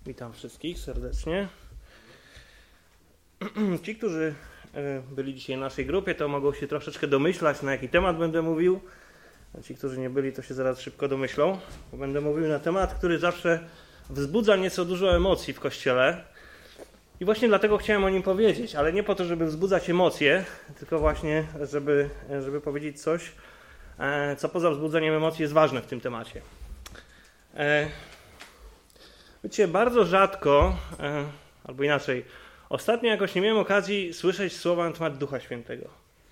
Witam wszystkich serdecznie. Ci, którzy byli dzisiaj w naszej grupie, to mogą się troszeczkę domyślać, na jaki temat będę mówił. A ci, którzy nie byli, to się zaraz szybko domyślą. Bo będę mówił na temat, który zawsze wzbudza nieco dużo emocji w Kościele. I właśnie dlatego chciałem o nim powiedzieć, ale nie po to, żeby wzbudzać emocje, tylko właśnie, żeby powiedzieć coś, co poza wzbudzeniem emocji jest ważne w tym temacie. Wiecie, bardzo rzadko, albo inaczej, ostatnio jakoś nie miałem okazji słyszeć słowa na temat Ducha Świętego.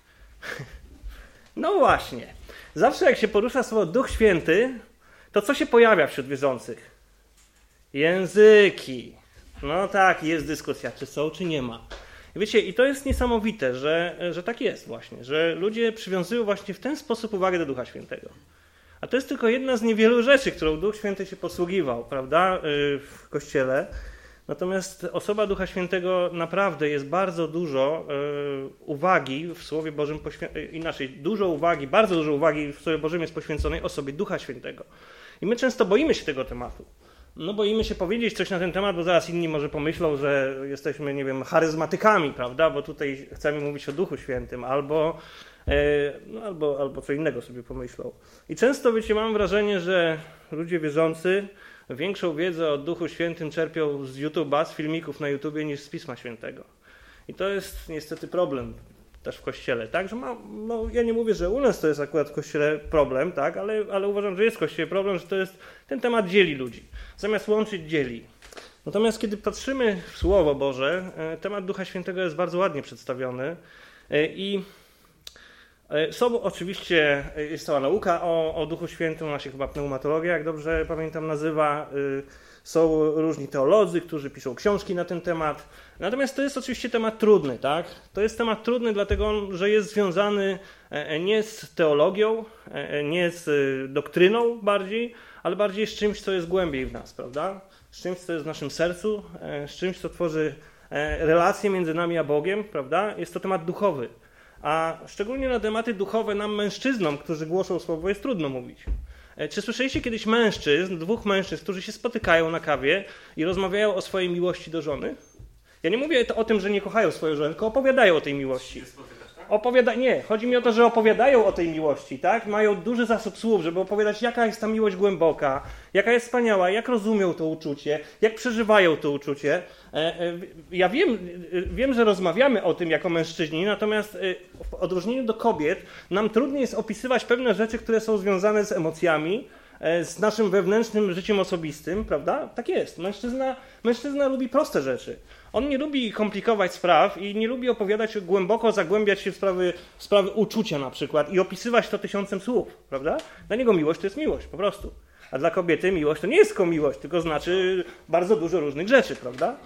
No właśnie, zawsze jak się porusza słowo Duch Święty, to co się pojawia wśród wierzących? Języki. No tak, jest dyskusja, czy są, czy nie ma. Wiecie, i to jest niesamowite, że tak jest właśnie, że ludzie przywiązują właśnie w ten sposób uwagę do Ducha Świętego. A to jest tylko jedna z niewielu rzeczy, którą Duch Święty się posługiwał, prawda, w Kościele. Natomiast osoba Ducha Świętego naprawdę jest bardzo dużo uwagi w Słowie Bożym, bardzo dużo uwagi w Słowie Bożym jest poświęconej osobie Ducha Świętego. I my często boimy się tego tematu. No boimy się powiedzieć coś na ten temat, bo zaraz inni może pomyślą, że jesteśmy, nie wiem, charyzmatykami, prawda, bo tutaj chcemy mówić o Duchu Świętym, albo co innego sobie pomyślą. I często, wiecie, mam wrażenie, że ludzie wierzący większą wiedzę o Duchu Świętym czerpią z YouTube'a, z filmików na YouTubie niż z Pisma Świętego. I to jest niestety problem też w Kościele, tak? Że ja nie mówię, że u nas to jest akurat w Kościele problem, tak? Ale uważam, że jest w Kościele problem, że to jest, ten temat dzieli ludzi. Zamiast łączyć, dzieli. Natomiast kiedy patrzymy w Słowo Boże, temat Ducha Świętego jest bardzo ładnie przedstawiony i oczywiście jest cała nauka o Duchu Świętym, ona się chyba pneumatologia, jak dobrze pamiętam, nazywa. Są różni teolodzy, którzy piszą książki na ten temat. Natomiast to jest oczywiście temat trudny, tak? To jest temat trudny dlatego, że jest związany nie z teologią, nie z doktryną bardziej, ale bardziej z czymś, co jest głębiej w nas, prawda? Z czymś, co jest w naszym sercu, z czymś, co tworzy relacje między nami a Bogiem, prawda? Jest to temat duchowy. A szczególnie na tematy duchowe nam, mężczyznom, którzy głoszą słowo, jest trudno mówić. Czy słyszeliście kiedyś dwóch mężczyzn, którzy się spotykają na kawie i rozmawiają o swojej miłości do żony? Ja nie mówię o tym, że nie kochają swojej żony, tylko opowiadają o tej miłości. Nie, chodzi mi o to, że opowiadają o tej miłości, tak? Mają duży zasób słów, żeby opowiadać, jaka jest ta miłość głęboka, jaka jest wspaniała, jak rozumią to uczucie, jak przeżywają to uczucie. Ja wiem, że rozmawiamy o tym jako mężczyźni, natomiast w odróżnieniu do kobiet nam trudniej jest opisywać pewne rzeczy, które są związane z emocjami, z naszym wewnętrznym życiem osobistym, prawda? Tak jest. Mężczyzna lubi proste rzeczy. On nie lubi komplikować spraw i nie lubi opowiadać głęboko, zagłębiać się w sprawy uczucia na przykład i opisywać to 1000 słów, prawda? Dla niego miłość to jest miłość, po prostu. A dla kobiety miłość to nie jest tylko miłość, tylko znaczy bardzo dużo różnych rzeczy, prawda?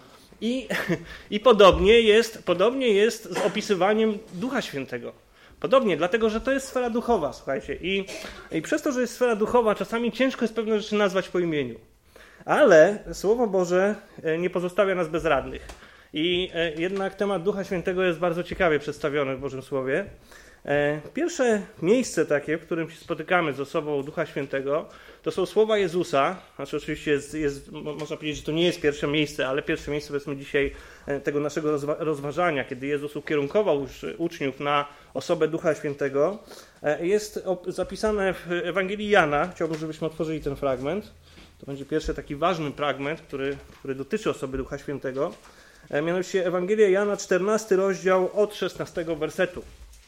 I podobnie jest z opisywaniem Ducha Świętego. Podobnie, dlatego, że to jest sfera duchowa, słuchajcie. I przez to, że jest sfera duchowa, czasami ciężko jest pewne rzeczy nazwać po imieniu. Ale Słowo Boże nie pozostawia nas bezradnych. I jednak temat Ducha Świętego jest bardzo ciekawie przedstawiony w Bożym Słowie. Pierwsze miejsce takie, w którym się spotykamy z osobą Ducha Świętego, to są słowa Jezusa. Znaczy oczywiście można powiedzieć, że to nie jest pierwsze miejsce, ale pierwsze miejsce, powiedzmy dzisiaj, tego naszego rozważania, kiedy Jezus ukierunkował już uczniów na osobę Ducha Świętego, jest zapisane w Ewangelii Jana. Chciałbym, żebyśmy otworzyli ten fragment. To będzie pierwszy taki ważny fragment, który dotyczy osoby Ducha Świętego. Mianowicie Ewangelia Jana, 14 rozdział od 16 wersetu.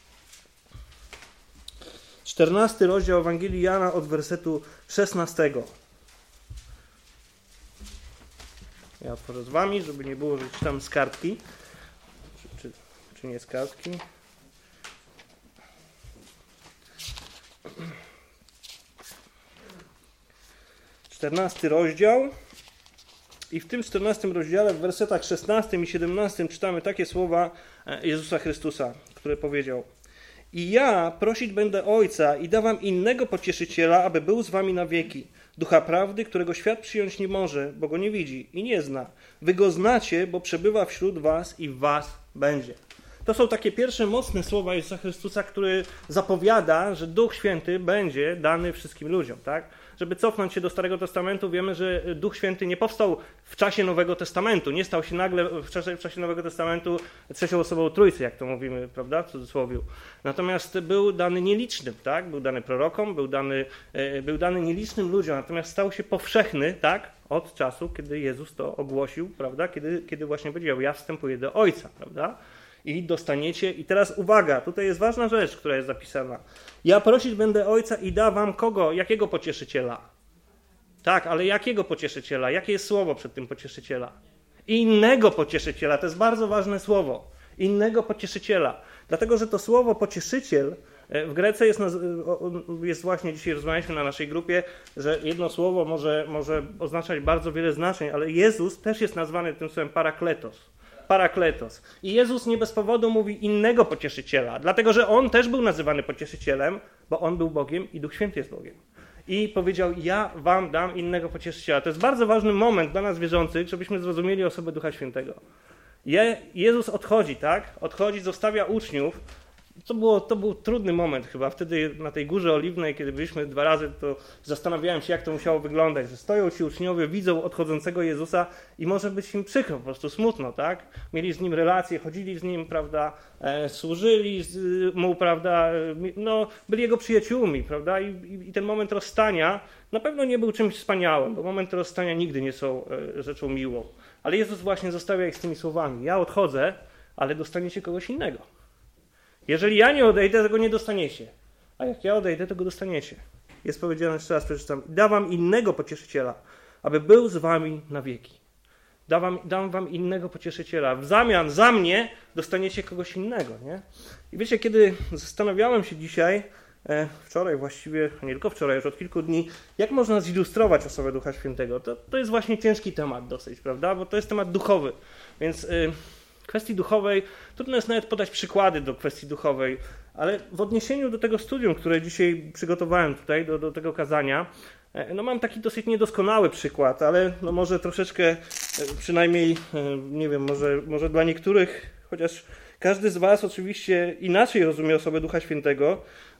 14 rozdział Ewangelii Jana od wersetu 16. Ja otworzę z wami, żeby nie było, że czytam z kartki. Czy nie z kartki? XIV rozdział i w tym 14 rozdziale w wersetach 16 i 17 czytamy takie słowa Jezusa Chrystusa, które powiedział: I ja prosić będę Ojca i da wam innego pocieszyciela, aby był z wami na wieki. Ducha prawdy, którego świat przyjąć nie może, bo go nie widzi i nie zna. Wy go znacie, bo przebywa wśród was i w was będzie. To są takie pierwsze mocne słowa Jezusa Chrystusa, który zapowiada, że Duch Święty będzie dany wszystkim ludziom, tak? żeby cofnąć się do Starego Testamentu, wiemy, że Duch Święty nie powstał w czasie Nowego Testamentu, nie stał się nagle w czasie Nowego Testamentu trzecią osobą Trójcy, jak to mówimy, prawda, w cudzysłowie. Natomiast był dany nielicznym, tak, był dany prorokom, był dany nielicznym ludziom, natomiast stał się powszechny, tak, od czasu, kiedy Jezus to ogłosił, prawda, kiedy właśnie powiedział, ja wstępuję do Ojca, prawda, i dostaniecie, i teraz uwaga, tutaj jest ważna rzecz, która jest zapisana. Ja prosić będę Ojca i da wam kogo? Jakiego pocieszyciela? Tak, ale jakiego pocieszyciela? Jakie jest słowo przed tym pocieszyciela? Innego pocieszyciela, to jest bardzo ważne słowo. Innego pocieszyciela. Dlatego, że to słowo pocieszyciel w Grece jest właśnie, dzisiaj rozmawialiśmy na naszej grupie, że jedno słowo może oznaczać bardzo wiele znaczeń, ale Jezus też jest nazwany tym słowem parakletos. Parakletos. I Jezus nie bez powodu mówi innego pocieszyciela, dlatego że On też był nazywany pocieszycielem, bo On był Bogiem i Duch Święty jest Bogiem. I powiedział, ja wam dam innego pocieszyciela. To jest bardzo ważny moment dla nas wierzących, żebyśmy zrozumieli osobę Ducha Świętego. Jezus odchodzi, tak? Odchodzi, zostawia uczniów. To był trudny moment chyba. Wtedy na tej Górze Oliwnej, kiedy byliśmy 2 razy, to zastanawiałem się, jak to musiało wyglądać, że stoją ci uczniowie, widzą odchodzącego Jezusa i może być im przykro, po prostu smutno, tak? Mieli z Nim relacje, chodzili z Nim, prawda, służyli Mu, prawda, no, byli Jego przyjaciółmi, prawda, i ten moment rozstania na pewno nie był czymś wspaniałym, bo momenty rozstania nigdy nie są rzeczą miłą. Ale Jezus właśnie zostawia ich z tymi słowami, ja odchodzę, ale dostaniecie kogoś innego. Jeżeli ja nie odejdę, tego nie dostaniecie. A jak ja odejdę, tego dostaniecie. Jest powiedziane, jeszcze raz przeczytam. Da wam innego pocieszyciela, aby był z wami na wieki. Dam wam innego pocieszyciela. W zamian za mnie dostaniecie kogoś innego. Nie? I wiecie, kiedy zastanawiałem się dzisiaj, wczoraj właściwie, nie tylko wczoraj, już od kilku dni, jak można zilustrować osobę Ducha Świętego. To jest właśnie ciężki temat dosyć, prawda? Bo to jest temat duchowy. Więc kwestii duchowej, trudno jest nawet podać przykłady do kwestii duchowej, ale w odniesieniu do tego studium, które dzisiaj przygotowałem tutaj, do tego kazania, no mam taki dosyć niedoskonały przykład, ale no może troszeczkę, przynajmniej, nie wiem, może dla niektórych, chociaż każdy z was oczywiście inaczej rozumie osobę Ducha Świętego,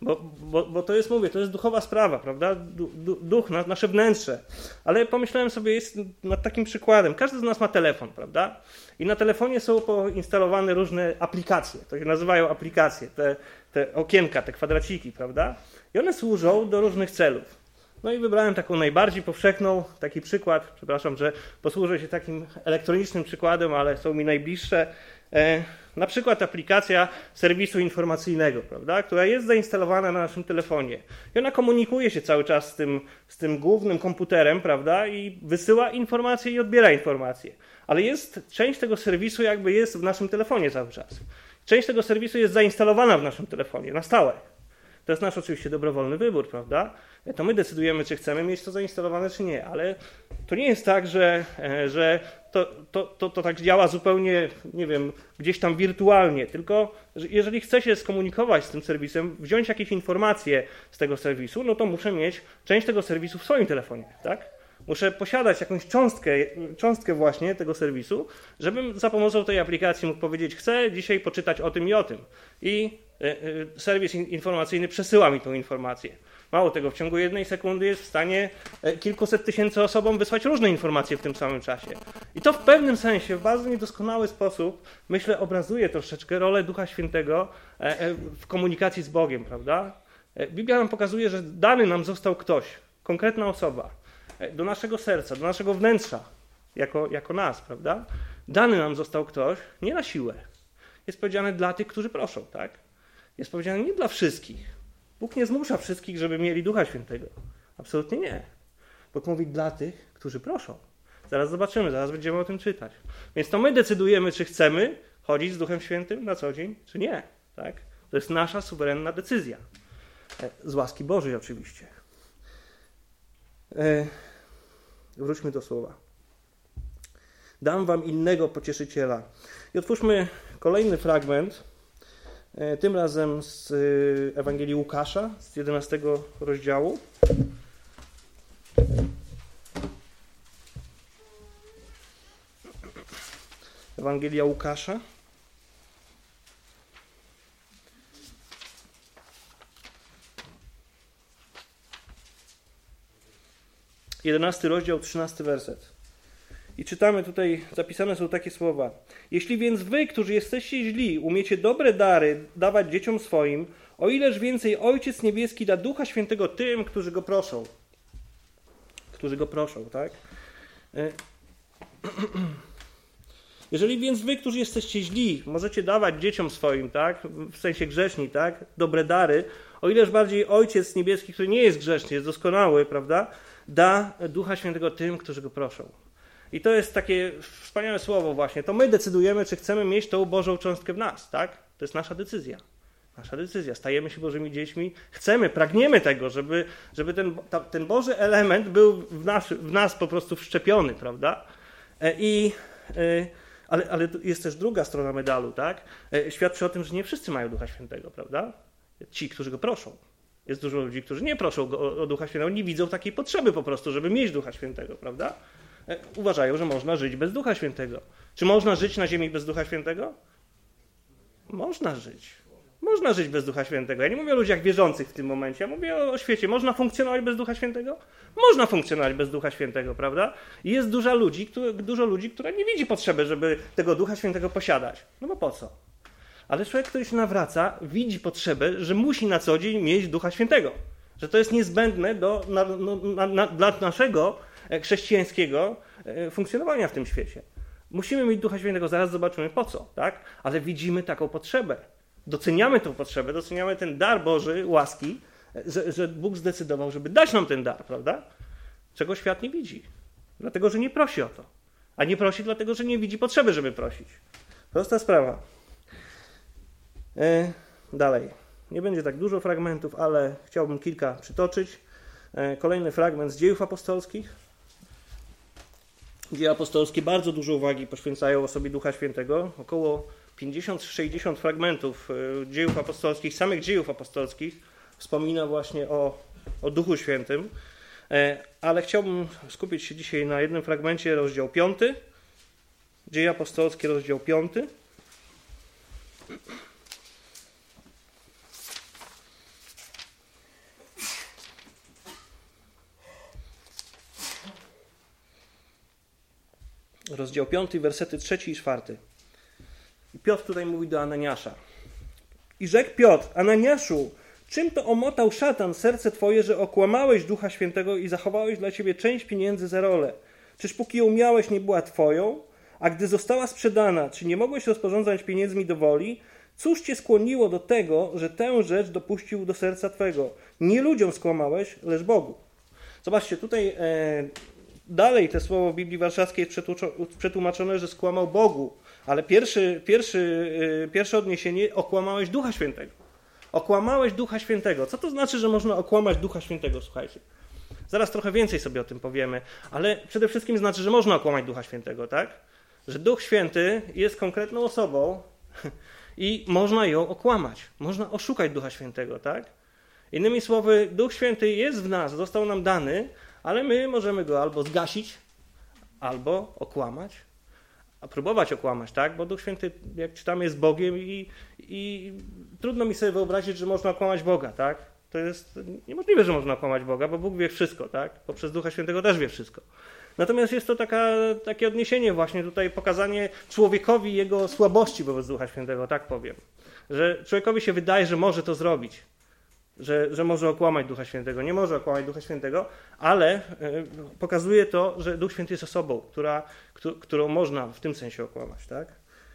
bo to jest, mówię, to jest duchowa sprawa, prawda? Duch, nasze wnętrze. Ale pomyślałem sobie, jest nad takim przykładem. Każdy z nas ma telefon, prawda? I na telefonie są poinstalowane różne aplikacje. To się nazywają aplikacje, te okienka, te kwadraciki, prawda? I one służą do różnych celów. No i wybrałem taką najbardziej powszechną, taki przykład, przepraszam, że posłużę się takim elektronicznym przykładem, ale są mi najbliższe. Na przykład aplikacja serwisu informacyjnego, prawda, która jest zainstalowana na naszym telefonie. I ona komunikuje się cały czas z tym głównym komputerem, prawda, i wysyła informacje i odbiera informacje. Ale część tego serwisu jakby jest w naszym telefonie cały czas. Część tego serwisu jest zainstalowana w naszym telefonie na stałe. To jest nasz oczywiście dobrowolny wybór, prawda? To my decydujemy, czy chcemy mieć to zainstalowane, czy nie, ale to nie jest tak, że to tak działa zupełnie, nie wiem, gdzieś tam wirtualnie, tylko jeżeli chcę się skomunikować z tym serwisem, wziąć jakieś informacje z tego serwisu, no to muszę mieć część tego serwisu w swoim telefonie, tak? Muszę posiadać jakąś cząstkę właśnie tego serwisu, żebym za pomocą tej aplikacji mógł powiedzieć, chcę dzisiaj poczytać o tym i o tym. I serwis informacyjny przesyła mi tą informację. Mało tego, w ciągu 1 sekundy jest w stanie kilkuset tysięcy osobom wysłać różne informacje w tym samym czasie. I to w pewnym sensie, w bardzo niedoskonały sposób, myślę, obrazuje troszeczkę rolę Ducha Świętego w komunikacji z Bogiem, prawda? Biblia nam pokazuje, że dany nam został ktoś, konkretna osoba, do naszego serca, do naszego wnętrza, jako nas, prawda? Dany nam został ktoś, nie na siłę. Jest powiedziane dla tych, którzy proszą, tak? Jest powiedziane nie dla wszystkich. Bóg nie zmusza wszystkich, żeby mieli Ducha Świętego. Absolutnie nie. Bóg mówi dla tych, którzy proszą. Zaraz zobaczymy, zaraz będziemy o tym czytać. Więc to my decydujemy, czy chcemy chodzić z Duchem Świętym na co dzień, czy nie. Tak? To jest nasza suwerenna decyzja. Z łaski Bożej oczywiście. Wróćmy do słowa. Dam wam innego pocieszyciela. I otwórzmy kolejny fragment, tym razem z Ewangelii Łukasza, z 11 rozdziału. Ewangelia Łukasza. 11 rozdział, 13 werset. I czytamy tutaj, zapisane są takie słowa. Jeśli więc wy, którzy jesteście źli, umiecie dobre dary dawać dzieciom swoim, o ileż więcej Ojciec Niebieski da Ducha Świętego tym, którzy Go proszą. Którzy Go proszą, tak? Jeżeli więc wy, którzy jesteście źli, możecie dawać dzieciom swoim, tak? W sensie grzeszni, tak? Dobre dary, o ileż bardziej Ojciec Niebieski, który nie jest grzeszny, jest doskonały, prawda? Da Ducha Świętego tym, którzy Go proszą. I to jest takie wspaniałe słowo właśnie. To my decydujemy, czy chcemy mieć tą Bożą cząstkę w nas, tak? To jest nasza decyzja. Nasza decyzja. Stajemy się Bożymi dziećmi. Chcemy, pragniemy tego, żeby ten Boży element był w nas po prostu wszczepiony, prawda? Ale jest też druga strona medalu, tak? Świadczy o tym, że nie wszyscy mają Ducha Świętego, prawda? Ci, którzy Go proszą. Jest dużo ludzi, którzy nie proszą o Ducha Świętego, nie widzą takiej potrzeby po prostu, żeby mieć Ducha Świętego, prawda? Uważają, że można żyć bez Ducha Świętego. Czy można żyć na ziemi bez Ducha Świętego? Można żyć. Można żyć bez Ducha Świętego. Ja nie mówię o ludziach wierzących w tym momencie, ja mówię o świecie. Można funkcjonować bez Ducha Świętego? Można funkcjonować bez Ducha Świętego, prawda? I jest dużo ludzi, która nie widzi potrzeby, żeby tego Ducha Świętego posiadać. No bo po co? Ale człowiek, który się nawraca, widzi potrzebę, że musi na co dzień mieć Ducha Świętego. Że to jest niezbędne dla naszego chrześcijańskiego funkcjonowania w tym świecie. Musimy mieć Ducha Świętego, zaraz zobaczymy po co, tak? Ale widzimy taką potrzebę. Doceniamy tę potrzebę, doceniamy ten dar Boży, łaski, że Bóg zdecydował, żeby dać nam ten dar, prawda? Czego świat nie widzi. Dlatego, że nie prosi o to. A nie prosi dlatego, że nie widzi potrzeby, żeby prosić. Prosta sprawa. Dalej. Nie będzie tak dużo fragmentów, ale chciałbym kilka przytoczyć. Kolejny fragment z Dziejów Apostolskich. Dzieje apostolskie bardzo dużo uwagi poświęcają osobie Ducha Świętego. Około 50-60 fragmentów Dziejów Apostolskich, samych Dziejów Apostolskich wspomina właśnie o Duchu Świętym. Ale chciałbym skupić się dzisiaj na jednym fragmencie, rozdział 5. Dzieje Apostolskie, rozdział 5. Rozdział 5, wersety 3 i 4. I Piotr tutaj mówi do Ananiasza. I rzekł Piotr: Ananiaszu, czym to omotał szatan serce twoje, że okłamałeś Ducha Świętego i zachowałeś dla siebie część pieniędzy za rolę? Czyż póki ją miałeś, nie była twoją? A gdy została sprzedana, czy nie mogłeś rozporządzać pieniędzmi do woli? Cóż cię skłoniło do tego, że tę rzecz dopuścił do serca twego? Nie ludziom skłamałeś, lecz Bogu. Zobaczcie, tutaj dalej te słowo w Biblii Warszawskiej jest przetłumaczone, że skłamał Bogu. Ale pierwsze odniesienie: okłamałeś Ducha Świętego. Okłamałeś Ducha Świętego. Co to znaczy, że można okłamać Ducha Świętego? Słuchajcie. Zaraz trochę więcej sobie o tym powiemy, ale przede wszystkim znaczy, że można okłamać Ducha Świętego, tak? Że Duch Święty jest konkretną osobą i można ją okłamać. Można oszukać Ducha Świętego, tak? Innymi słowy, Duch Święty jest w nas, został nam dany, ale my możemy go albo zgasić, albo okłamać, a próbować okłamać, tak? Bo Duch Święty, jak czytamy, jest Bogiem i trudno mi sobie wyobrazić, że można okłamać Boga, tak? To jest niemożliwe, że można okłamać Boga, bo Bóg wie wszystko, tak? Poprzez Ducha Świętego też wie wszystko. Natomiast jest to takie odniesienie właśnie tutaj, pokazanie człowiekowi jego słabości wobec Ducha Świętego, tak powiem. Że człowiekowi się wydaje, że może to zrobić. Że może okłamać Ducha Świętego. Nie może okłamać Ducha Świętego, ale pokazuje to, że Duch Święty jest osobą, którą można w tym sensie okłamać, tak?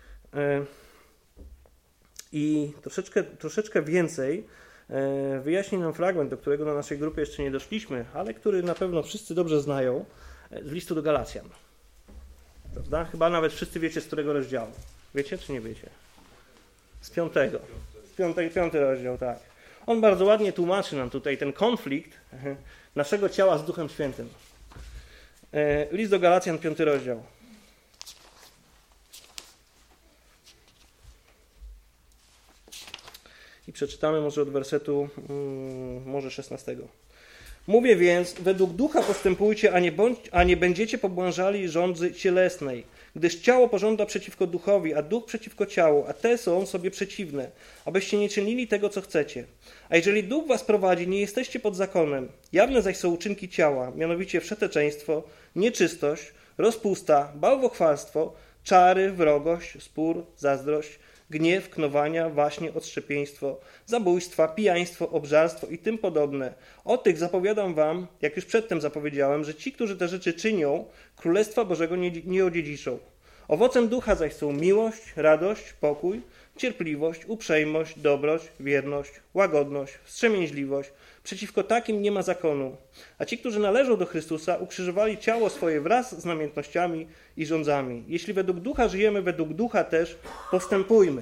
I troszeczkę więcej wyjaśni nam fragment, do którego na naszej grupie jeszcze nie doszliśmy, ale który na pewno wszyscy dobrze znają, z listu do Galacjan. Prawda? Chyba nawet wszyscy wiecie, z którego rozdziału. Wiecie czy nie wiecie? Z 5. Piąty rozdział, tak. On bardzo ładnie tłumaczy nam tutaj ten konflikt naszego ciała z Duchem Świętym. List do Galacjan, 5 rozdział. I przeczytamy może od wersetu 16. Mówię więc, według ducha postępujcie, a nie będziecie pobłążali żądzy cielesnej, gdyż ciało pożąda przeciwko duchowi, a duch przeciwko ciału, a te są sobie przeciwne, abyście nie czynili tego, co chcecie. A jeżeli duch was prowadzi, nie jesteście pod zakonem. Jawne zaś są uczynki ciała, mianowicie wszeteczeństwo, nieczystość, rozpusta, bałwochwalstwo, czary, wrogość, spór, zazdrość, gniew, knowania, waśnie, odszczepieństwo, zabójstwa, pijaństwo, obżarstwo i tym podobne. O tych zapowiadam wam, jak już przedtem zapowiedziałem, że ci, którzy te rzeczy czynią, Królestwa Bożego nie odziedziczą. Owocem ducha zaś są miłość, radość, pokój, cierpliwość, uprzejmość, dobroć, wierność, łagodność, wstrzemięźliwość. Przeciwko takim nie ma zakonu. A ci, którzy należą do Chrystusa, ukrzyżowali ciało swoje wraz z namiętnościami i rządzami. Jeśli według ducha żyjemy, według ducha też postępujmy.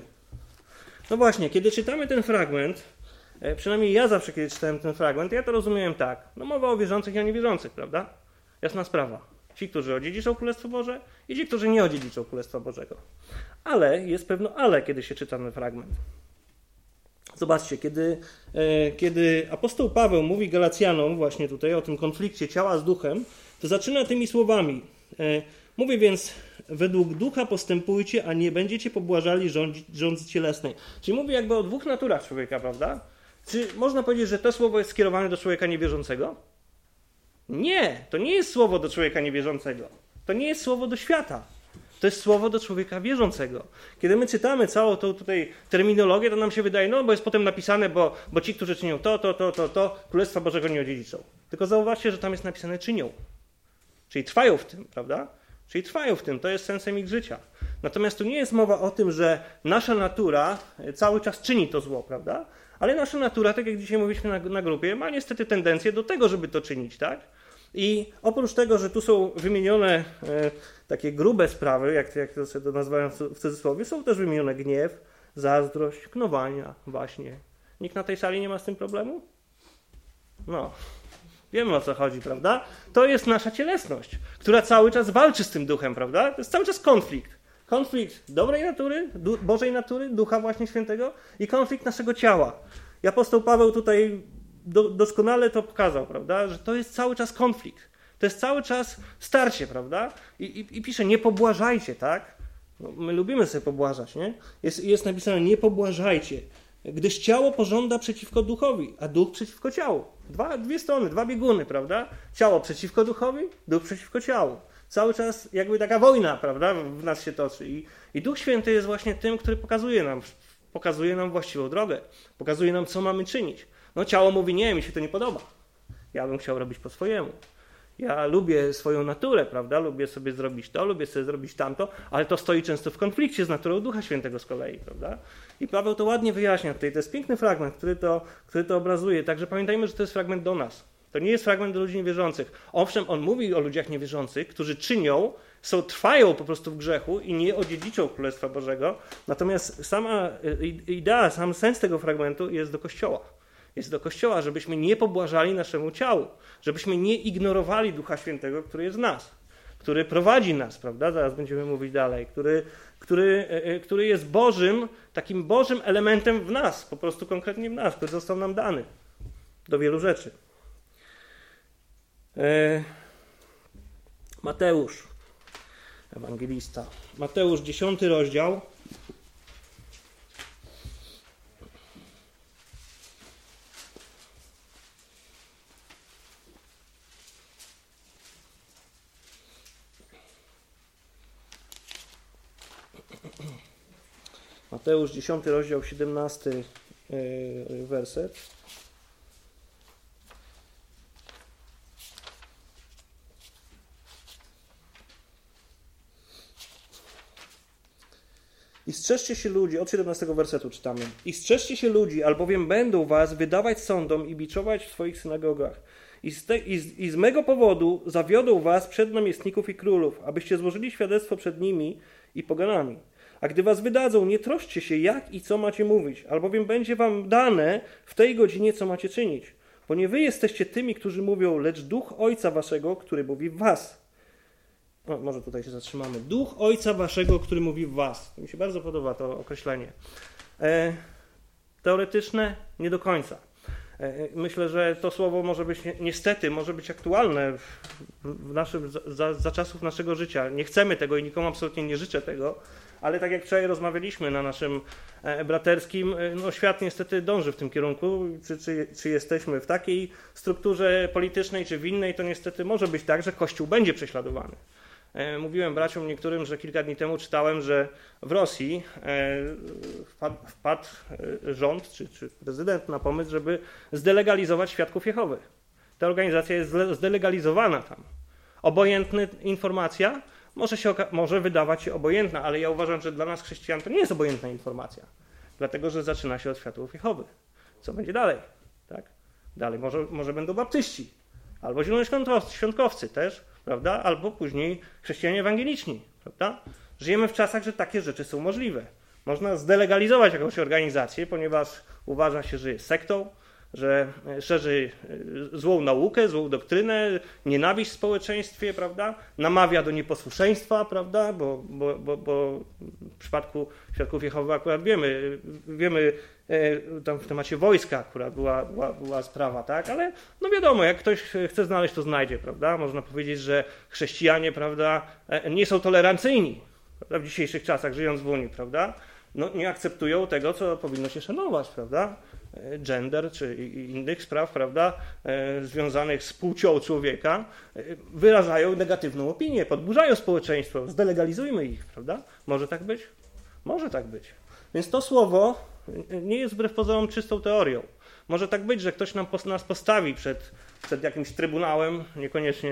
No właśnie, kiedy czytamy ten fragment, przynajmniej ja zawsze, kiedy czytałem ten fragment, ja to rozumiałem tak. No mowa o wierzących i o niewierzących, prawda? Jasna sprawa. Ci, którzy odziedziczą Królestwo Boże i ci, którzy nie odziedziczą Królestwa Bożego. Ale jest pewno ale, kiedy się czyta ten fragment. Zobaczcie, kiedy apostoł Paweł mówi Galacjanom właśnie tutaj o tym konflikcie ciała z duchem, to zaczyna tymi słowami. Mówię więc, według ducha postępujcie, a nie będziecie pobłażali żądzy cielesnej. Czyli mówi jakby o dwóch naturach człowieka, prawda? Czy można powiedzieć, że to słowo jest skierowane do człowieka niewierzącego? Nie, to nie jest słowo do człowieka niewierzącego. To nie jest słowo do świata. To jest słowo do człowieka wierzącego. Kiedy my czytamy całą tą tutaj terminologię, to nam się wydaje, no bo jest potem napisane, bo ci, którzy czynią to, Królestwa Bożego nie odziedziczą. Tylko zauważcie, że tam jest napisane czynią. Czyli trwają w tym, prawda? Czyli trwają w tym, to jest sensem ich życia. Natomiast tu nie jest mowa o tym, że nasza natura cały czas czyni to zło, prawda? Ale nasza natura, tak jak dzisiaj mówiliśmy na grupie, ma niestety tendencję do tego, żeby to czynić, tak? I oprócz tego, że tu są wymienione takie grube sprawy, jak to sobie to nazywają w cudzysłowie, są też wymienione gniew, zazdrość, knowania, właśnie. Nikt na tej sali nie ma z tym problemu? No, wiemy o co chodzi, prawda? To jest nasza cielesność, która cały czas walczy z tym duchem, prawda? To jest cały czas konflikt. Konflikt dobrej natury, Bożej natury, Ducha właśnie Świętego i konflikt naszego ciała. I apostoł Paweł tutaj doskonale to pokazał, prawda? Że to jest cały czas konflikt. To jest cały czas starcie, prawda? I pisze, nie pobłażajcie, tak? No, my lubimy sobie pobłażać, nie? Jest napisane, nie pobłażajcie, gdyż ciało pożąda przeciwko duchowi, a duch przeciwko ciału. Dwie strony, dwa bieguny, prawda? Ciało przeciwko duchowi, duch przeciwko ciału. Cały czas jakby taka wojna, prawda, w nas się toczy. I Duch Święty jest właśnie tym, który pokazuje nam właściwą drogę. Pokazuje nam, co mamy czynić. No ciało mówi, nie, mi się to nie podoba. Ja bym chciał robić po swojemu. Ja lubię swoją naturę, prawda, lubię sobie zrobić to, lubię sobie zrobić tamto, ale to stoi często w konflikcie z naturą Ducha Świętego z kolei, prawda. I Paweł to ładnie wyjaśnia tutaj. To jest piękny fragment, który to obrazuje. Także pamiętajmy, że to jest fragment do nas. To nie jest fragment do ludzi niewierzących. Owszem, on mówi o ludziach niewierzących, którzy czynią, trwają po prostu w grzechu i nie odziedziczą Królestwa Bożego. Natomiast sama idea, sam sens tego fragmentu jest do Kościoła. Jest do Kościoła, żebyśmy nie pobłażali naszemu ciału, żebyśmy nie ignorowali Ducha Świętego, który jest w nas, który prowadzi nas, prawda? Zaraz będziemy mówić dalej, który jest takim Bożym elementem w nas, po prostu konkretnie w nas, który został nam dany do wielu rzeczy. Mateusz, ewangelista. Mateusz, 10 rozdział. Mateusz, 10 rozdział, 17 werset. I strzeżcie się ludzi, od 17 wersetu czytamy. I strzeżcie się ludzi, albowiem będą was wydawać sądom i biczować w swoich synagogach. I z mego powodu zawiodą was przed namiestników i królów, abyście złożyli świadectwo przed nimi i poganami. A gdy was wydadzą, nie troszczcie się, jak i co macie mówić, albowiem będzie wam dane w tej godzinie, co macie czynić. Bo nie wy jesteście tymi, którzy mówią, lecz Duch Ojca waszego, który mówi w was. No, może tutaj się zatrzymamy. Duch Ojca waszego, który mówi w was. Mi się bardzo podoba to określenie. Teoretyczne? Nie do końca. Myślę, że to słowo może być niestety, może być aktualne za czasów naszego życia. Nie chcemy tego i nikomu absolutnie nie życzę tego, ale tak jak wczoraj rozmawialiśmy na naszym braterskim, no świat niestety dąży w tym kierunku. Czy jesteśmy w takiej strukturze politycznej, czy w innej, to niestety może być tak, że Kościół będzie prześladowany. Mówiłem braciom niektórym, że kilka dni temu czytałem, że w Rosji wpadł rząd czy prezydent na pomysł, żeby zdelegalizować Świadków Jehowy. Ta organizacja jest zdelegalizowana tam. Obojętna informacja może wydawać się obojętna, ale ja uważam, że dla nas chrześcijan to nie jest obojętna informacja, dlatego że zaczyna się od Świadków Jehowy. Co będzie dalej? Tak? Dalej może będą baptyści, albo zielonoświątkowcy też, prawda? Albo później chrześcijanie ewangeliczni, prawda? Żyjemy w czasach, że takie rzeczy są możliwe. Można zdelegalizować jakąś organizację, ponieważ uważa się, że jest sektą, że szerzy złą naukę, złą doktrynę, nienawiść w społeczeństwie, prawda? Namawia do nieposłuszeństwa, prawda? Bo w przypadku Świadków Jehowy akurat wiemy tam w temacie wojska akurat była sprawa, tak? Ale no wiadomo, jak ktoś chce znaleźć, to znajdzie, prawda? Można powiedzieć, że chrześcijanie, prawda, nie są tolerancyjni, prawda? W dzisiejszych czasach, żyjąc w Unii, prawda? No, nie akceptują tego, co powinno się szanować, prawda? Gender czy innych spraw, prawda, związanych z płcią człowieka, wyrażają negatywną opinię, podburzają społeczeństwo, zdelegalizujmy ich, prawda? Może tak być? Może tak być. Więc to słowo nie jest wbrew pozorom czystą teorią. Może tak być, że ktoś nas postawi przed jakimś trybunałem, niekoniecznie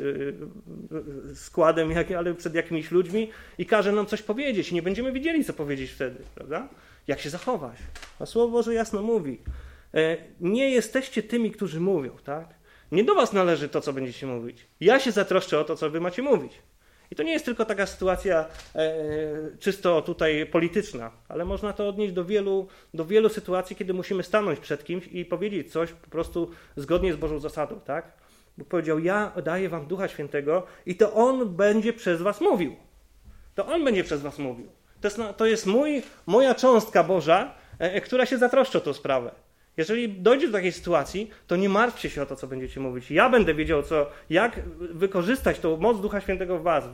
składem, ale przed jakimiś ludźmi i każe nam coś powiedzieć i nie będziemy wiedzieli, co powiedzieć wtedy, prawda? Jak się zachować? A Słowo Boże jasno mówi. Nie jesteście tymi, którzy mówią, tak? Nie do was należy to, co będziecie mówić. Ja się zatroszczę o to, co wy macie mówić. I to nie jest tylko taka sytuacja czysto tutaj polityczna, ale można to odnieść do wielu sytuacji, kiedy musimy stanąć przed kimś i powiedzieć coś po prostu zgodnie z Bożą zasadą, tak? Bóg powiedział, ja daję wam Ducha Świętego i to On będzie przez was mówił. To On będzie przez was mówił. To jest moja cząstka Boża, która się zatroszczy o tę sprawę. Jeżeli dojdzie do takiej sytuacji, to nie martwcie się o to, co będziecie mówić. Ja będę wiedział, jak wykorzystać tą moc Ducha Świętego w was,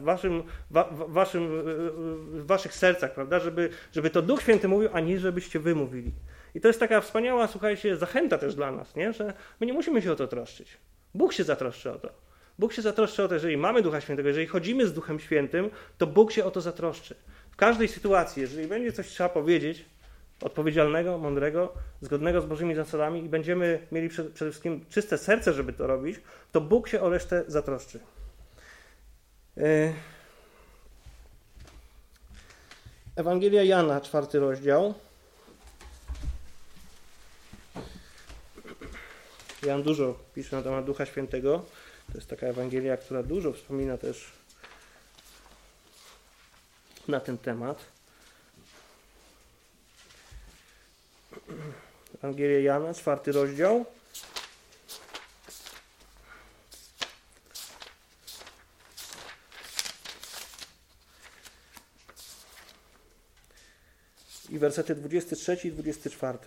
w waszych sercach, prawda? Żeby to Duch Święty mówił, a nie żebyście wy mówili. I to jest taka wspaniała, słuchajcie, zachęta też dla nas, nie? Że my nie musimy się o to troszczyć. Bóg się zatroszczy o to. Bóg się zatroszczy o to, jeżeli mamy Ducha Świętego, jeżeli chodzimy z Duchem Świętym, to Bóg się o to zatroszczy. W każdej sytuacji, jeżeli będzie coś trzeba powiedzieć, odpowiedzialnego, mądrego, zgodnego z Bożymi zasadami i będziemy mieli przede wszystkim czyste serce, żeby to robić, to Bóg się o resztę zatroszczy. Ewangelia Jana, 4 rozdział. Jan dużo pisze na temat Ducha Świętego. To jest taka Ewangelia, która dużo wspomina też na ten temat. Ewangelia Jana, 4 rozdział. I wersety 23 i 24.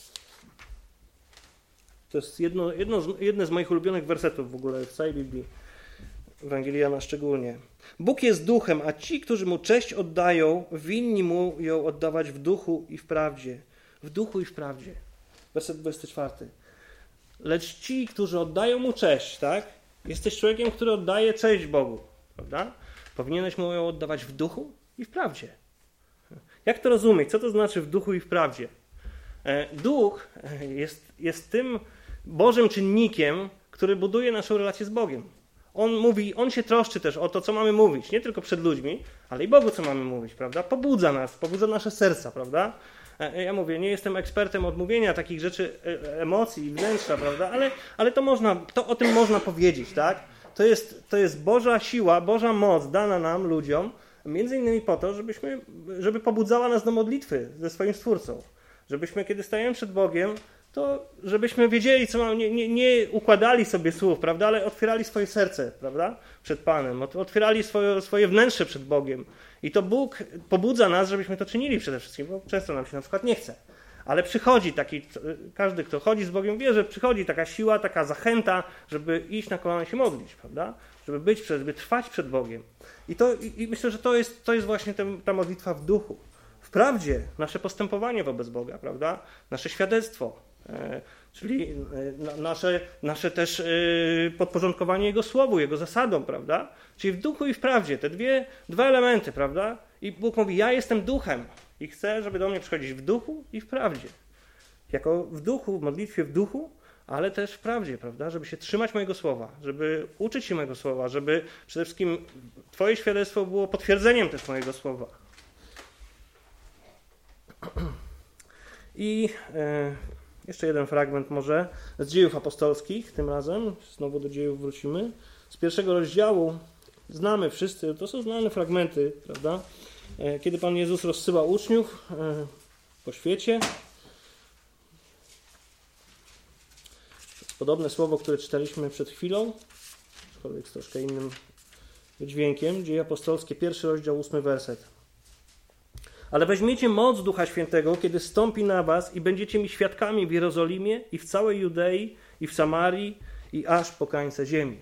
To jest jedne z moich ulubionych wersetów w ogóle w całej Biblii. Ewangelii Jana szczególnie. Bóg jest duchem, a ci, którzy mu cześć oddają, winni mu ją oddawać w duchu i w prawdzie. W duchu i w prawdzie. Werset 24. Lecz ci, którzy oddają mu cześć, tak? Jesteś człowiekiem, który oddaje cześć Bogu, prawda? Powinieneś mu ją oddawać w duchu i w prawdzie. Jak to rozumieć? Co to znaczy w duchu i w prawdzie? Duch jest tym Bożym czynnikiem, który buduje naszą relację z Bogiem. On się troszczy też o to, co mamy mówić, nie tylko przed ludźmi, ale i Bogu, co mamy mówić, prawda? Pobudza nasze serca, prawda? Ja mówię, nie jestem ekspertem od mówienia takich rzeczy, emocji i wnętrza, prawda? Ale to o tym można powiedzieć, tak? To jest Boża siła, Boża moc dana nam, ludziom, między innymi po to, żeby pobudzała nas do modlitwy ze swoim Stwórcą. Żebyśmy, kiedy stajemy przed Bogiem, to żebyśmy wiedzieli, co mamy, nie układali sobie słów, prawda, ale otwierali swoje serce, prawda, przed Panem, otwierali swoje wnętrze przed Bogiem. I to Bóg pobudza nas, żebyśmy to czynili przede wszystkim, bo często nam się na przykład nie chce. Ale przychodzi każdy, kto chodzi z Bogiem, wie, że przychodzi taka siła, taka zachęta, żeby iść na kolana i się modlić, prawda? Żeby trwać przed Bogiem. I myślę, że to jest właśnie ta modlitwa w duchu. Wprawdzie nasze postępowanie wobec Boga, prawda? Nasze świadectwo, czyli nasze też podporządkowanie Jego Słowu, Jego zasadom, prawda? Czyli w duchu i w prawdzie, te dwa elementy, prawda? I Bóg mówi, ja jestem duchem i chcę, żeby do mnie przychodzić w duchu i w prawdzie. Jako w duchu, w modlitwie w duchu, ale też w prawdzie, prawda? Żeby się trzymać mojego słowa, żeby uczyć się mojego słowa, żeby przede wszystkim Twoje świadectwo było potwierdzeniem też mojego słowa. I jeszcze jeden fragment może z Dziejów Apostolskich, tym razem, znowu do Dziejów wrócimy. Z 1 rozdziału znamy wszyscy, to są znane fragmenty, prawda? Kiedy Pan Jezus rozsyła uczniów po świecie. Podobne słowo, które czytaliśmy przed chwilą, aczkolwiek z troszkę innym wydźwiękiem. Dzieje Apostolskie, 1 rozdział, 8 werset. Ale weźmiecie moc Ducha Świętego, kiedy stąpi na was i będziecie mi świadkami w Jerozolimie i w całej Judei i w Samarii i aż po krańce ziemi.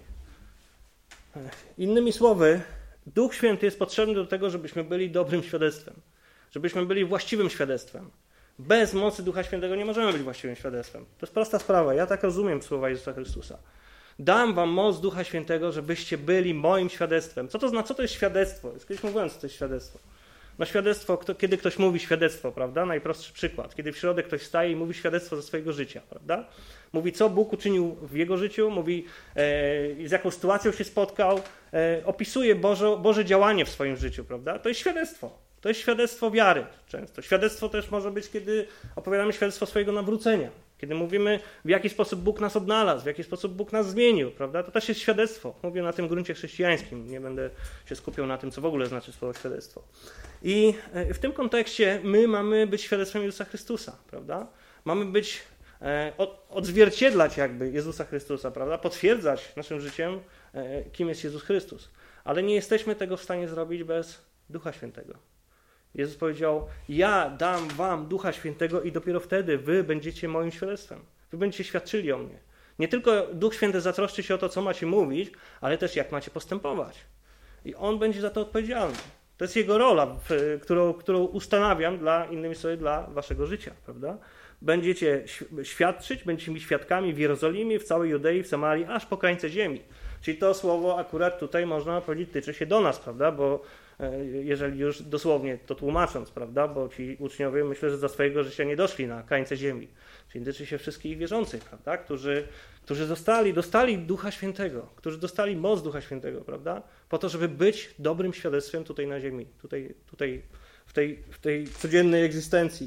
Innymi słowy, Duch Święty jest potrzebny do tego, żebyśmy byli dobrym świadectwem, żebyśmy byli właściwym świadectwem. Bez mocy Ducha Świętego nie możemy być właściwym świadectwem. To jest prosta sprawa. Ja tak rozumiem słowa Jezusa Chrystusa. Dam wam moc Ducha Świętego, żebyście byli moim świadectwem. Co to znaczy? Co to jest świadectwo? Kiedyś mówiłem, co to jest świadectwo. No świadectwo, kiedy ktoś mówi świadectwo, prawda? Najprostszy przykład. Kiedy w środek ktoś staje i mówi świadectwo ze swojego życia, prawda? Mówi, co Bóg uczynił w jego życiu, mówi, z jaką sytuacją się spotkał, opisuje Boże działanie w swoim życiu, prawda? To jest świadectwo. To jest świadectwo wiary często. Świadectwo też może być, kiedy opowiadamy świadectwo swojego nawrócenia. Kiedy mówimy, w jaki sposób Bóg nas odnalazł, w jaki sposób Bóg nas zmienił, prawda? To też jest świadectwo. Mówię na tym gruncie chrześcijańskim. Nie będę się skupiał na tym, co w ogóle znaczy słowo świadectwo. I w tym kontekście my mamy być świadectwem Jezusa Chrystusa, prawda? Mamy być, odzwierciedlać jakby Jezusa Chrystusa, prawda? Potwierdzać naszym życiem, kim jest Jezus Chrystus. Ale nie jesteśmy tego w stanie zrobić bez Ducha Świętego. Jezus powiedział, ja dam wam Ducha Świętego i dopiero wtedy wy będziecie moim świadectwem. Wy będziecie świadczyli o mnie. Nie tylko Duch Święty zatroszczy się o to, co macie mówić, ale też jak macie postępować. I On będzie za to odpowiedzialny. To jest Jego rola, którą ustanawiam dla waszego życia, prawda? Będziecie świadczyć, będziecie mi świadkami w Jerozolimie, w całej Judei, w Samarii, aż po krańce ziemi. Czyli to słowo akurat tutaj można powiedzieć tyczy się do nas, prawda? Bo jeżeli już dosłownie to tłumacząc, prawda? Bo ci uczniowie myślę, że za swojego życia nie doszli na krańce ziemi. Czyli tyczy się wszystkich wierzących, prawda? Którzy dostali Ducha Świętego, którzy dostali moc Ducha Świętego, prawda? Po to, żeby być dobrym świadectwem tutaj na ziemi, tutaj w tej codziennej egzystencji.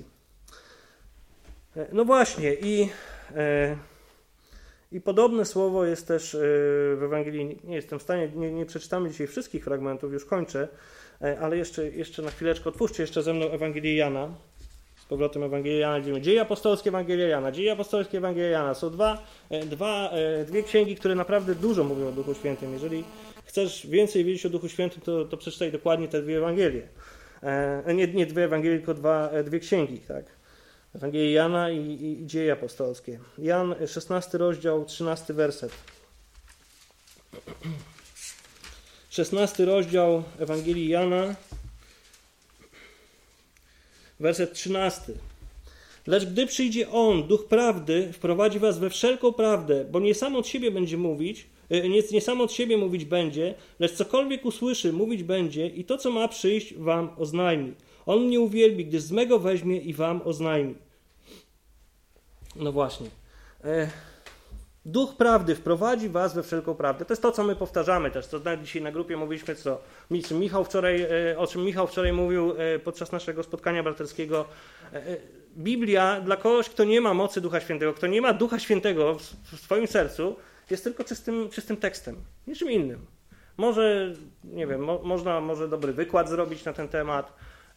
No właśnie i podobne słowo jest też w Ewangelii, nie jestem w stanie, nie przeczytamy dzisiaj wszystkich fragmentów, już kończę, ale jeszcze na chwileczkę otwórzcie jeszcze ze mną Ewangelię Jana. Z powrotem Ewangelię Jana, Dzieje Apostolskie, Ewangelia Jana. Dzieje Apostolskie, Ewangelia Jana. Są dwie księgi, które naprawdę dużo mówią o Duchu Świętym. Jeżeli chcesz więcej wiedzieć o Duchu Świętym, to przeczytaj dokładnie te dwie Ewangelie. Nie dwie Ewangelie, tylko dwie księgi, tak? Ewangelii Jana i Dzieje Apostolskie. Jan, 16 rozdział, 13 werset. 16 rozdział Ewangelii Jana, werset 13. Lecz gdy przyjdzie On, Duch Prawdy, wprowadzi was we wszelką prawdę, bo nie sam od siebie będzie mówić, nie sam od siebie mówić będzie, lecz cokolwiek usłyszy, mówić będzie i to, co ma przyjść, wam oznajmi. On mnie uwielbi, gdyż z mego weźmie i wam oznajmi. No właśnie. Duch Prawdy wprowadzi was we wszelką prawdę. To jest to, co my powtarzamy też. To dzisiaj na grupie mówiliśmy, o czym Michał wczoraj mówił podczas naszego spotkania braterskiego. Biblia dla kogoś, kto nie ma mocy Ducha Świętego, kto nie ma Ducha Świętego w swoim sercu, jest tylko czystym tekstem. Niczym innym. Może, nie wiem, może dobry wykład zrobić na ten temat,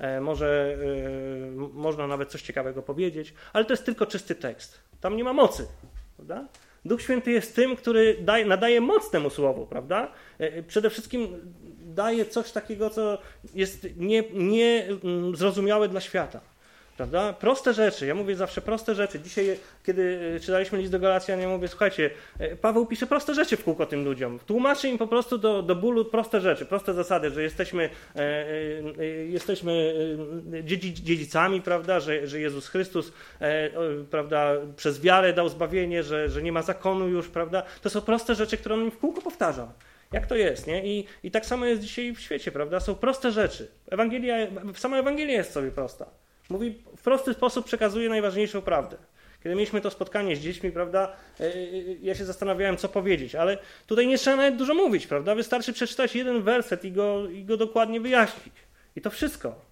można nawet coś ciekawego powiedzieć, ale to jest tylko czysty tekst. Tam nie ma mocy, prawda? Duch Święty jest tym, który nadaje moc temu słowu, prawda? Przede wszystkim daje coś takiego, co jest niezrozumiałe dla świata. Prawda? Proste rzeczy, ja mówię zawsze proste rzeczy. Dzisiaj, kiedy czytaliśmy list do Galacjan, ja mówię, słuchajcie, Paweł pisze proste rzeczy w kółko tym ludziom. Tłumaczy im po prostu do bólu proste rzeczy, proste zasady, że jesteśmy dziedzicami, prawda, że Jezus Chrystus, prawda, przez wiarę dał zbawienie, że nie ma zakonu już, prawda. To są proste rzeczy, które on im w kółko powtarza. Jak to jest, nie? I tak samo jest dzisiaj w świecie, prawda? Są proste rzeczy. Sama Ewangelia jest sobie prosta. Mówi, w prosty sposób przekazuje najważniejszą prawdę. Kiedy mieliśmy to spotkanie z dziećmi, prawda, ja się zastanawiałem, co powiedzieć, ale tutaj nie trzeba nawet dużo mówić, prawda? Wystarczy przeczytać jeden werset i go dokładnie wyjaśnić. I to wszystko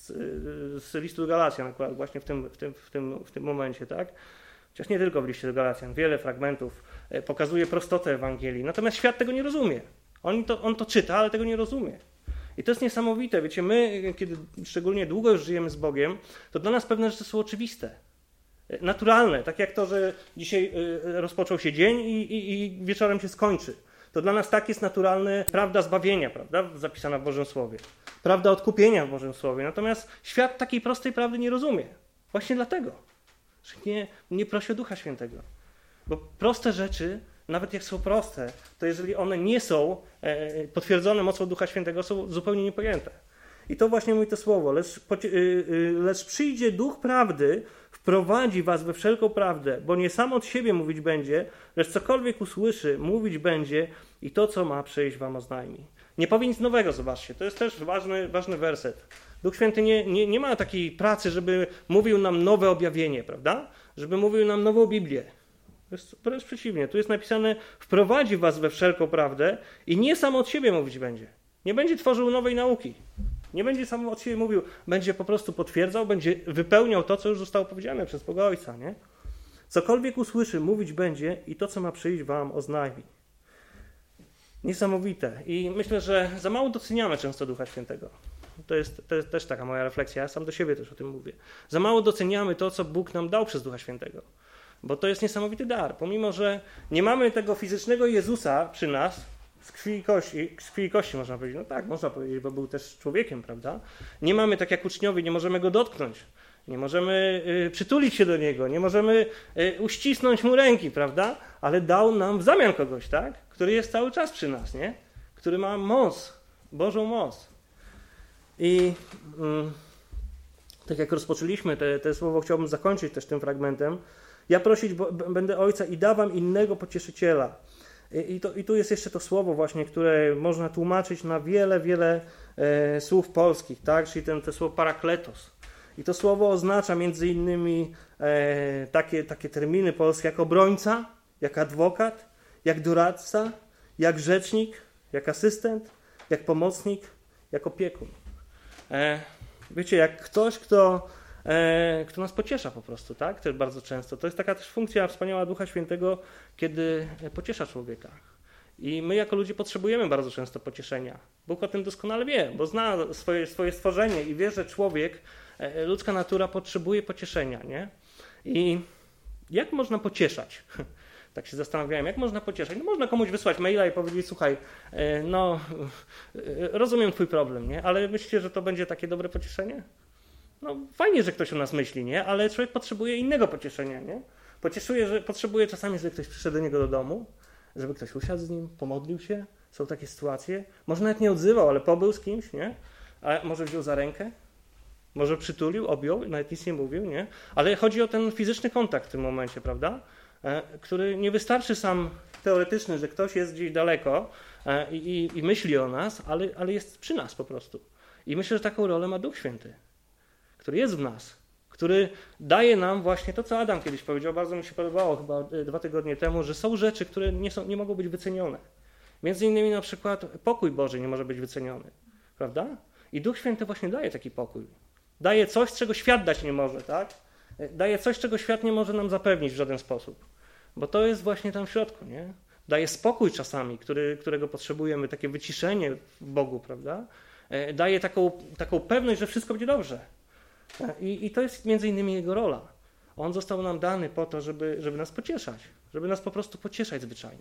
z listu do Galacjan akurat właśnie w tym momencie, tak? Chociaż nie tylko w liście do Galacjan, wiele fragmentów pokazuje prostotę Ewangelii. Natomiast świat tego nie rozumie. On to czyta, ale tego nie rozumie. I to jest niesamowite. Wiecie, my, kiedy szczególnie długo już żyjemy z Bogiem, to dla nas pewne rzeczy są oczywiste. Naturalne. Tak jak to, że dzisiaj rozpoczął się dzień i wieczorem się skończy. To dla nas tak jest naturalne prawda zbawienia, prawda, zapisana w Bożym Słowie. Prawda odkupienia w Bożym Słowie. Natomiast świat takiej prostej prawdy nie rozumie. Właśnie dlatego, że nie prosi o Ducha Świętego. Bo proste rzeczy, nawet jak są proste, to jeżeli one nie są potwierdzone mocą Ducha Świętego, są zupełnie niepojęte. I to właśnie mówi to słowo. Lecz przyjdzie Duch Prawdy, wprowadzi was we wszelką prawdę, bo nie sam od siebie mówić będzie, lecz cokolwiek usłyszy, mówić będzie i to, co ma przyjść, wam oznajmi. Nie powie nic nowego, zobaczcie. To jest też ważny werset. Duch Święty nie ma takiej pracy, żeby mówił nam nowe objawienie, prawda? Żeby mówił nam nową Biblię. Wręcz przeciwnie. Tu jest napisane, wprowadzi was we wszelką prawdę i nie sam od siebie mówić będzie. Nie będzie tworzył nowej nauki. Nie będzie sam od siebie mówił, będzie po prostu potwierdzał, będzie wypełniał to, co już zostało powiedziane przez Boga Ojca, nie? Cokolwiek usłyszy, mówić będzie i to, co ma przyjść, wam oznajmi. Niesamowite. I myślę, że za mało doceniamy często Ducha Świętego. To jest też taka moja refleksja. Ja sam do siebie też o tym mówię. Za mało doceniamy to, co Bóg nam dał przez Ducha Świętego. Bo to jest niesamowity dar. Pomimo, że nie mamy tego fizycznego Jezusa przy nas, z krwi i kości można powiedzieć. No tak, można powiedzieć, bo był też człowiekiem, prawda? Nie mamy tak jak uczniowie, nie możemy go dotknąć. Nie możemy przytulić się do niego, nie możemy uścisnąć mu ręki, prawda? Ale dał nam w zamian kogoś, tak? Który jest cały czas przy nas, nie? Który ma moc, Bożą moc. I tak jak rozpoczęliśmy te słowo, chciałbym zakończyć też tym fragmentem. Ja prosić będę Ojca i da wam innego pocieszyciela. I tu jest jeszcze to słowo właśnie, które można tłumaczyć na wiele słów polskich, tak? Czyli to słowo parakletos. I to słowo oznacza między innymi takie terminy polskie jak obrońca, jak adwokat, jak doradca, jak rzecznik, jak asystent, jak pomocnik, jak opiekun. Wiecie, jak ktoś, kto nas pociesza po prostu, tak? Też bardzo często. To jest taka też funkcja wspaniała Ducha Świętego, kiedy pociesza człowieka. I my jako ludzie potrzebujemy bardzo często pocieszenia. Bóg o tym doskonale wie, bo zna swoje stworzenie i wie, że człowiek, ludzka natura potrzebuje pocieszenia, nie? I jak można pocieszać? Tak się zastanawiałem, jak można pocieszać? No można komuś wysłać maila i powiedzieć, słuchaj, no rozumiem twój problem, nie? Ale myślicie, że to będzie takie dobre pocieszenie? No fajnie, że ktoś o nas myśli, nie? Ale człowiek potrzebuje innego pocieszenia, nie? Potrzebuje czasami, żeby ktoś przyszedł do niego do domu, żeby ktoś usiadł z nim, pomodlił się. Są takie sytuacje. Może nawet nie odzywał, ale pobył z kimś, nie? A może wziął za rękę, może przytulił, objął, nawet nic nie mówił, nie? Ale chodzi o ten fizyczny kontakt w tym momencie, prawda? Który nie wystarczy sam teoretyczny, że ktoś jest gdzieś daleko i myśli o nas, ale jest przy nas po prostu. I myślę, że taką rolę ma Duch Święty, który jest w nas, który daje nam właśnie to, co Adam kiedyś powiedział, bardzo mi się podobało chyba 2 tygodnie temu, że są rzeczy, które nie mogą być wycenione. Między innymi na przykład pokój Boży nie może być wyceniony, prawda? I Duch Święty właśnie daje taki pokój. Daje coś, czego świat dać nie może, tak? Daje coś, czego świat nie może nam zapewnić w żaden sposób. Bo to jest właśnie tam w środku, nie? Daje spokój czasami, którego potrzebujemy, takie wyciszenie w Bogu, prawda? Daje taką pewność, że wszystko będzie dobrze. I to jest między innymi Jego rola. On został nam dany po to, żeby nas pocieszać. Żeby nas po prostu pocieszać zwyczajnie.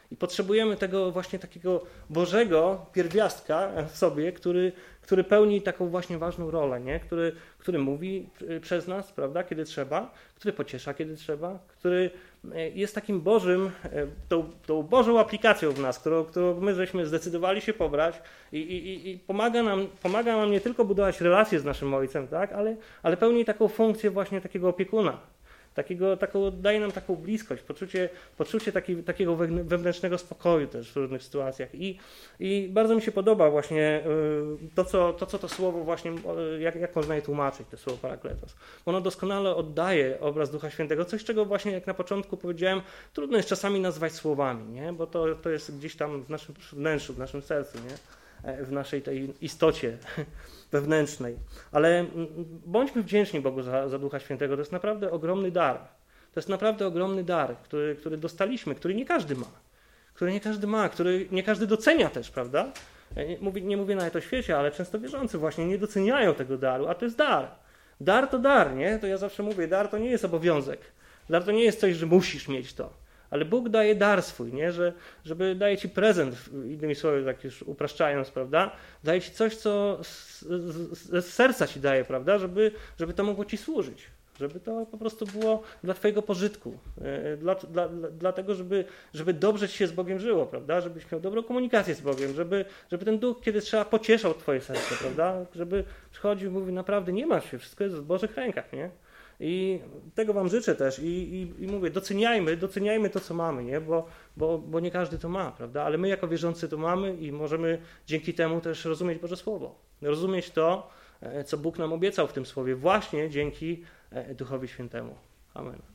I potrzebujemy tego właśnie takiego Bożego pierwiastka w sobie, który pełni taką właśnie ważną rolę, nie? Który mówi przez nas, prawda, kiedy trzeba, który pociesza, kiedy trzeba, który jest takim Bożym, tą Bożą aplikacją w nas, którą my żeśmy zdecydowali się pobrać i pomaga nam nie tylko budować relacje z naszym Ojcem, tak, ale pełni taką funkcję właśnie takiego opiekuna. Daje nam taką bliskość, poczucie takiego wewnętrznego spokoju też w różnych sytuacjach. I bardzo mi się podoba właśnie to słowo właśnie, jak można je tłumaczyć, to słowo parakletos. Ono doskonale oddaje obraz Ducha Świętego, coś czego właśnie jak na początku powiedziałem, trudno jest czasami nazwać słowami, nie? Bo to jest gdzieś tam w naszym wnętrzu, w naszym sercu, nie? W naszej tej istocie wewnętrznej. Ale bądźmy wdzięczni Bogu za Ducha Świętego. To jest naprawdę ogromny dar. To jest naprawdę ogromny dar, który dostaliśmy, który nie każdy ma. Który nie każdy docenia też, prawda? Nie mówię nawet o świecie, ale często wierzący właśnie nie doceniają tego daru, a to jest dar. Dar to dar, nie? To ja zawsze mówię, dar to nie jest obowiązek. Dar to nie jest coś, że musisz mieć to. Ale Bóg daje dar swój, nie? Żeby daje ci prezent, innymi słowy, tak już upraszczając, prawda? Daje ci coś, co z serca ci daje, prawda? Żeby to mogło ci służyć. Żeby to po prostu było dla twojego pożytku. Dlatego, żeby dobrze ci się z Bogiem żyło, prawda? Żebyś miał dobrą komunikację z Bogiem, żeby ten Duch, kiedy trzeba, pocieszał twoje serce, prawda? Żeby przychodził i mówił, naprawdę nie martw się, wszystko jest w Bożych rękach, nie? I tego wam życzę też i mówię, doceniajmy to, co mamy, nie? Bo nie każdy to ma, prawda? Ale my jako wierzący to mamy i możemy dzięki temu też rozumieć Boże Słowo. Rozumieć to, co Bóg nam obiecał w tym Słowie, właśnie dzięki Duchowi Świętemu. Amen.